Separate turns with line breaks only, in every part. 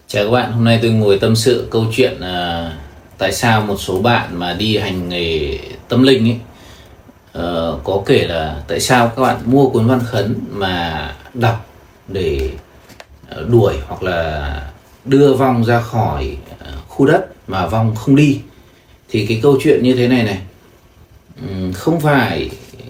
Chào các bạn, hôm nay tôi ngồi tâm sự câu chuyện tại sao một số bạn mà đi hành nghề tâm linh ấy, có kể là tại sao các bạn mua cuốn văn khấn mà đọc để đuổi hoặc là đưa vong ra khỏi khu đất mà vong không đi. Thì cái câu chuyện như thế này này, không phải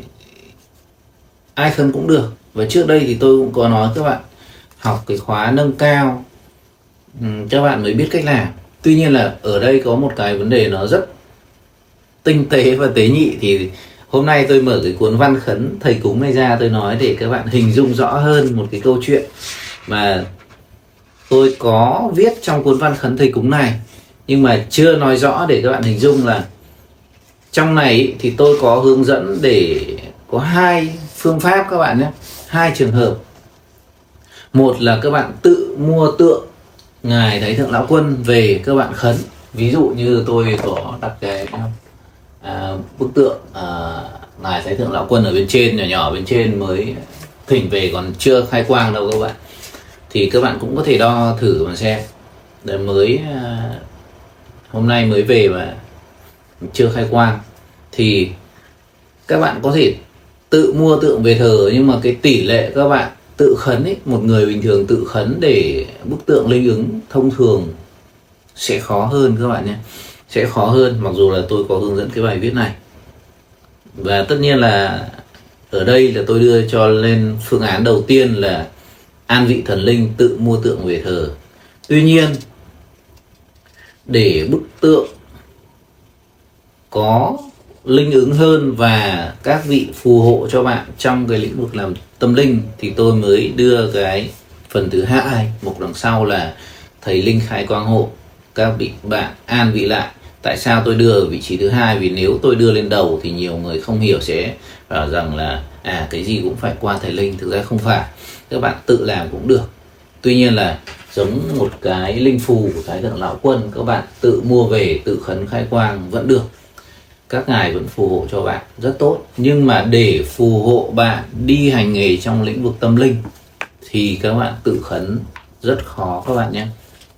ai khấn cũng được. Và trước đây thì tôi cũng có nói các bạn học cái khóa nâng cao, các bạn mới biết cách làm. Tuy nhiên là ở đây có một cái vấn đề nó rất tinh tế và tế nhị. Thì hôm nay tôi mở cái cuốn văn khấn thầy cúng này ra, tôi nói để các bạn hình dung rõ hơn một cái câu chuyện mà tôi có viết trong cuốn văn khấn thầy cúng này, nhưng mà chưa nói rõ để các bạn hình dung là trong này thì tôi có hướng dẫn để có hai phương pháp các bạn nhé, hai trường hợp. Một là các bạn tự mua tượng Ngài Thái Thượng Lão Quân về các bạn khấn. Ví dụ như tôi có đặt cái bức tượng Ngài Thái Thượng Lão Quân ở bên trên, nhỏ nhỏ bên trên, mới thỉnh về còn chưa khai quang đâu các bạn. Thì các bạn cũng có thể đo thử mà xem. Để mới hôm nay mới về mà chưa khai quang thì các bạn có thể tự mua tượng về thờ, nhưng mà cái tỷ lệ các bạn tự khấn ấy, một người bình thường tự khấn để bức tượng linh ứng thông thường sẽ khó hơn các bạn nhé, sẽ khó hơn, mặc dù là tôi có hướng dẫn cái bài viết này. Và tất nhiên là ở đây là tôi đưa cho lên phương án đầu tiên là an vị thần linh, tự mua tượng về thờ. Tuy nhiên để bức tượng có linh ứng hơn và các vị phù hộ cho bạn trong cái lĩnh vực làm tâm linh thì tôi mới đưa cái phần thứ hai, mục đằng sau là thầy linh khai quang hộ, các vị bạn an vị lại. Tại sao tôi đưa ở vị trí thứ hai? Vì nếu tôi đưa lên đầu thì nhiều người không hiểu sẽ bảo rằng là cái gì cũng phải qua thầy linh. Thực ra không phải, các bạn tự làm cũng được. Tuy nhiên là giống một cái linh phù của Thái Thượng Lão Quân, các bạn tự mua về tự khấn khai quang vẫn được, các ngài vẫn phù hộ cho bạn rất tốt. Nhưng mà để phù hộ bạn đi hành nghề trong lĩnh vực tâm linh thì các bạn tự khấn rất khó các bạn nhé.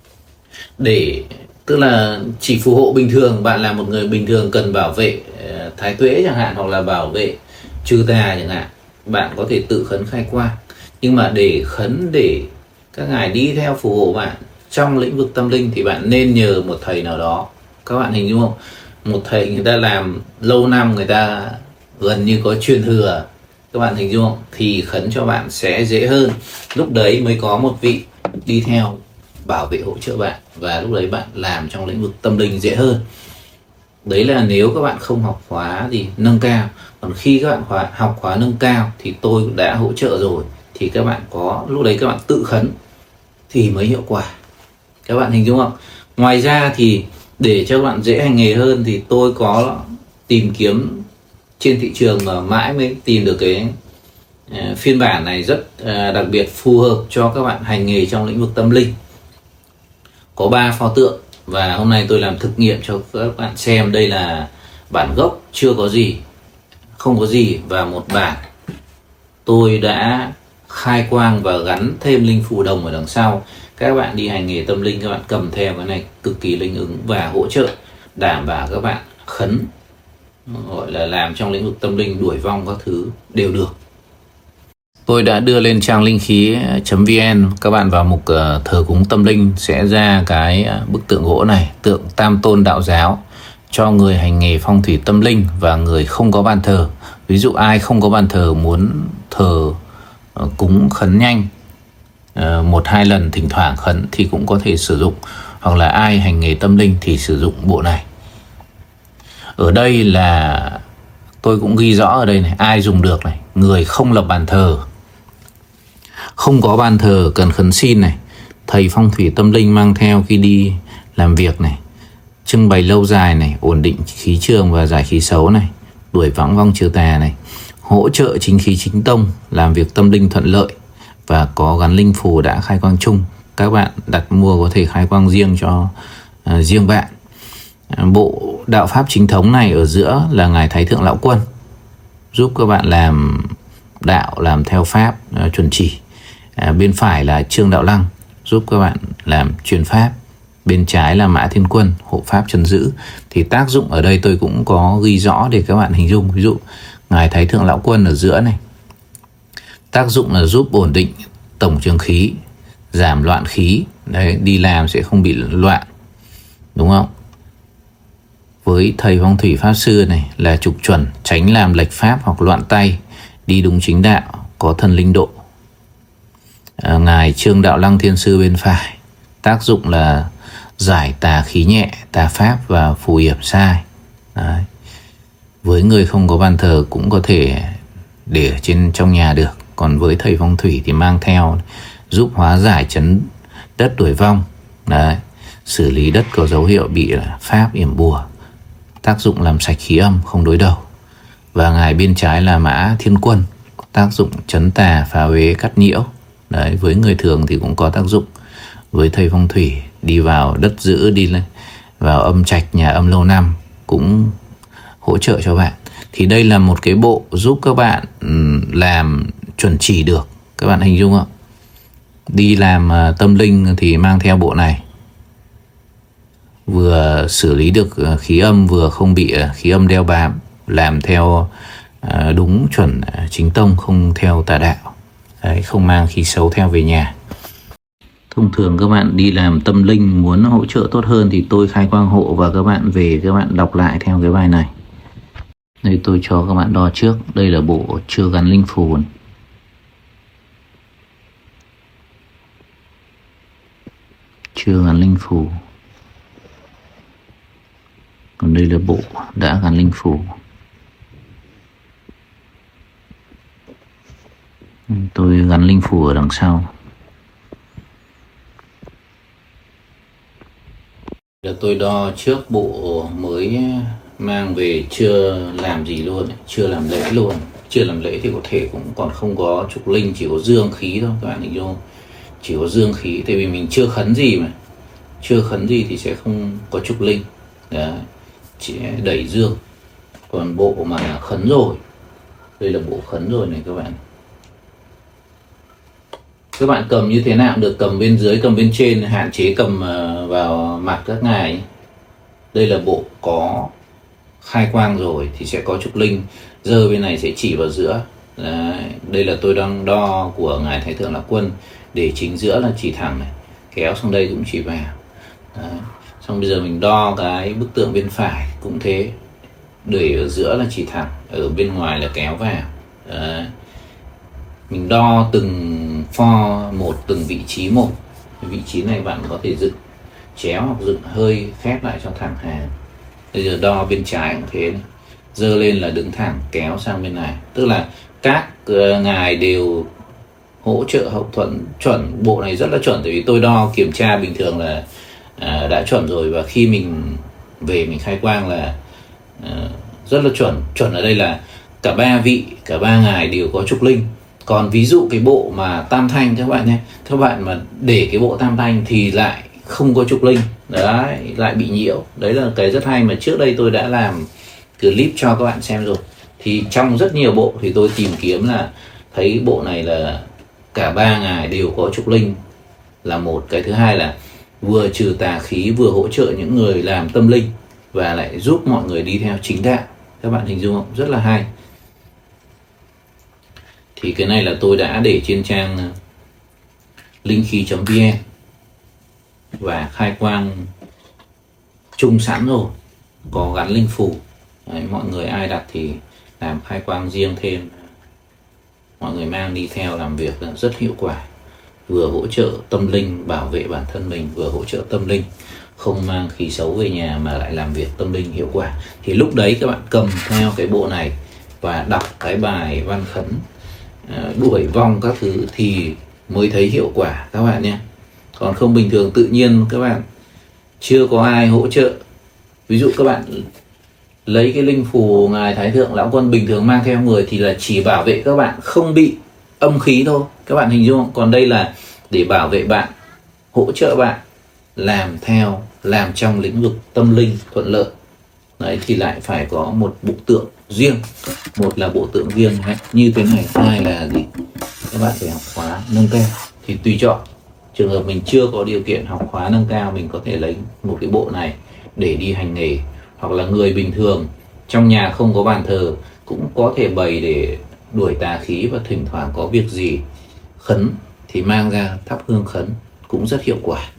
Tức là chỉ phù hộ bình thường, bạn là một người bình thường cần bảo vệ thái tuế chẳng hạn, hoặc là bảo vệ trừ tà chẳng hạn, bạn có thể tự khấn khai quang. Nhưng mà để khấn để các ngài đi theo phù hộ bạn trong lĩnh vực tâm linh thì bạn nên nhờ một thầy nào đó. Các bạn hình dung không? Một thầy người ta làm lâu năm, người ta gần như có truyền thừa, các bạn hình dung không? Thì khấn cho bạn sẽ dễ hơn. Lúc đấy mới có một vị đi theo bảo vệ hỗ trợ bạn, và lúc đấy bạn làm trong lĩnh vực tâm linh dễ hơn. Đấy là nếu các bạn không học khóa thì nâng cao. Còn khi các bạn học khóa nâng cao thì tôi cũng đã hỗ trợ rồi, thì các bạn có, lúc đấy các bạn tự khấn thì mới hiệu quả. Các bạn hình dung không? Ngoài ra thì để cho các bạn dễ hành nghề hơn thì tôi có tìm kiếm trên thị trường mà mãi mới tìm được cái phiên bản này rất đặc biệt, phù hợp cho các bạn hành nghề trong lĩnh vực tâm linh. Có 3 pho tượng và hôm nay tôi làm thực nghiệm cho các bạn xem. Đây là bản gốc chưa có gì, không có gì, và một bản tôi đã khai quang và gắn thêm linh phù đồng ở đằng sau. Các bạn đi hành nghề tâm linh, các bạn cầm theo cái này cực kỳ linh ứng và hỗ trợ, đảm bảo các bạn khấn, gọi là làm trong lĩnh vực tâm linh, đuổi vong các thứ đều được. Tôi đã đưa lên trang linh khí.vn, các bạn vào mục thờ cúng tâm linh sẽ ra cái bức tượng gỗ này, tượng Tam Tôn Đạo Giáo cho người hành nghề phong thủy tâm linh và người không có bàn thờ. Ví dụ ai không có bàn thờ muốn thờ cúng khấn nhanh 1-2 lần thỉnh thoảng khấn thì cũng có thể sử dụng, hoặc là ai hành nghề tâm linh thì sử dụng bộ này. Ở đây là tôi cũng ghi rõ ở đây này, ai dùng được này: người không lập bàn thờ, không có bàn thờ cần khấn xin này, thầy phong thủy tâm linh mang theo khi đi làm việc này, trưng bày lâu dài này, ổn định khí trường và giải khí xấu này, đuổi vong trừ tà này, hỗ trợ chính khí chính tông, làm việc tâm linh thuận lợi và có gắn linh phù đã khai quang chung. Các bạn đặt mua có thể khai quang riêng cho riêng bạn. Bộ đạo pháp chính thống này ở giữa là Ngài Thái Thượng Lão Quân, giúp các bạn làm đạo, làm theo pháp chuẩn chỉ. Bên phải là Trương Đạo Lăng, giúp các bạn làm truyền pháp. Bên trái là Mã Thiên Quân, hộ pháp trấn giữ. Thì tác dụng ở đây tôi cũng có ghi rõ để các bạn hình dung. Ví dụ Ngài Thái Thượng Lão Quân ở giữa này, tác dụng là giúp ổn định tổng trường khí, giảm loạn khí. Đấy, đi làm sẽ không bị loạn, đúng không? Với thầy phong thủy pháp sư này là trục chuẩn, tránh làm lệch pháp hoặc loạn tay, đi đúng chính đạo, có thần linh độ. Ngài Trương Đạo Lăng Thiên Sư bên phải, tác dụng là giải tà khí nhẹ, tà pháp và phù yểm sai. Đấy. Với người không có bàn thờ cũng có thể để ở trong nhà được. Còn với thầy phong thủy thì mang theo, giúp hóa giải chấn đất đuổi vong. Đấy. Xử lý đất có dấu hiệu bị pháp yểm bùa, tác dụng làm sạch khí âm, không đối đầu. Và ngài bên trái là Mã Thiên Quân, tác dụng chấn tà, phá uế, cắt nhiễu. Đấy, với người thường thì cũng có tác dụng. Với thầy phong thủy đi vào đất giữ, đi vào âm trạch, nhà âm lâu năm cũng hỗ trợ cho bạn. Thì đây là một cái bộ giúp các bạn làm chuẩn chỉ được. Các bạn hình dung không? Đi làm tâm linh thì mang theo bộ này, vừa xử lý được khí âm, vừa không bị khí âm đeo bám, làm theo đúng chuẩn chính tông, không theo tà đạo. Đấy, không mang khí xấu theo về nhà. Thông thường các bạn đi làm tâm linh muốn hỗ trợ tốt hơn thì tôi khai quang hộ, và các bạn về các bạn đọc lại theo cái bài này. Đây tôi cho các bạn đo trước. Đây là bộ chưa gắn linh phù. Chưa gắn linh phù. Còn đây là bộ đã gắn linh phù. Tôi gắn linh phù ở đằng sau. Tôi đo trước bộ mới mang về, chưa làm gì luôn, chưa làm lễ luôn. Chưa làm lễ thì có thể cũng còn không có trục linh, chỉ có dương khí thôi các bạn hình dung. Chỉ có dương khí, tại vì mình chưa khấn gì mà. Chưa khấn gì thì sẽ không có trục linh. Đấy, chỉ đẩy dương. Còn bộ mà khấn rồi, đây là bộ khấn rồi này các bạn. Các bạn cầm như thế nào cũng được, cầm bên dưới, cầm bên trên, hạn chế cầm vào mặt các ngài. Đây là bộ có khai quang rồi thì sẽ có trục linh. Giờ bên này sẽ chỉ vào giữa. Đấy, đây là tôi đang đo của ngài Thái Thượng Lão Quân, để chính giữa là chỉ thẳng này, kéo sang đây cũng chỉ vào. Đấy. Xong bây giờ mình đo cái bức tượng bên phải cũng thế, để ở giữa là chỉ thẳng, ở bên ngoài là kéo vào. Đấy. Mình đo từng pho một, từng vị trí một. Vị trí này bạn có thể dựng chéo hoặc dựng hơi khép lại cho thẳng hàng. Bây giờ đo bên trái cũng thế này. Dơ lên là đứng thẳng, kéo sang bên này. Tức là các ngài đều hỗ trợ hậu thuẫn chuẩn. Bộ này rất là chuẩn, tại vì tôi đo kiểm tra bình thường là đã chuẩn rồi. Và khi mình về mình khai quang là rất là chuẩn. Chuẩn ở đây là cả ba vị, cả ba ngài đều có trục linh. Còn ví dụ cái bộ mà tam thanh các bạn nhé, các bạn mà để cái bộ tam thanh thì lại không có trục linh. Đấy, lại bị nhiễu. Đấy là cái rất hay mà trước đây tôi đã làm clip cho các bạn xem rồi. Thì trong rất nhiều bộ thì tôi tìm kiếm là thấy bộ này là cả ba ngài đều có trục linh là một. Cái thứ hai là vừa trừ tà khí, vừa hỗ trợ những người làm tâm linh, và lại giúp mọi người đi theo chính đạo. Các bạn hình dung không? Rất là hay. Thì cái này là tôi đã để trên trang linhkhi.vn và khai quang chung sẵn rồi, có gắn linh phù. Đấy, mọi người ai đặt thì làm khai quang riêng thêm, mọi người mang đi theo làm việc là rất hiệu quả. Vừa hỗ trợ tâm linh, bảo vệ bản thân mình, vừa hỗ trợ tâm linh, không mang khí xấu về nhà mà lại làm việc tâm linh hiệu quả. Thì lúc đấy các bạn cầm theo cái bộ này và đọc cái bài văn khấn đuổi vong các thứ thì mới thấy hiệu quả các bạn nhé. Còn không bình thường tự nhiên các bạn chưa có ai hỗ trợ, ví dụ các bạn lấy cái linh phù ngài Thái Thượng Lão Quân bình thường mang theo người thì là chỉ bảo vệ các bạn không bị âm khí thôi, các bạn hình dung không? Còn đây là để bảo vệ bạn, hỗ trợ bạn làm theo, làm trong lĩnh vực tâm linh thuận lợi. Đấy thì lại phải có một bộ tượng riêng. Một là bộ tượng riêng như thế này, hai là gì? Các bạn phải học khóa nâng cao thì tùy chọn. Trường hợp mình chưa có điều kiện học khóa nâng cao, mình có thể lấy một cái bộ này để đi hành nghề. Hoặc là người bình thường trong nhà không có bàn thờ cũng có thể bày để đuổi tà khí, và thỉnh thoảng có việc gì khấn thì mang ra thắp hương khấn cũng rất hiệu quả.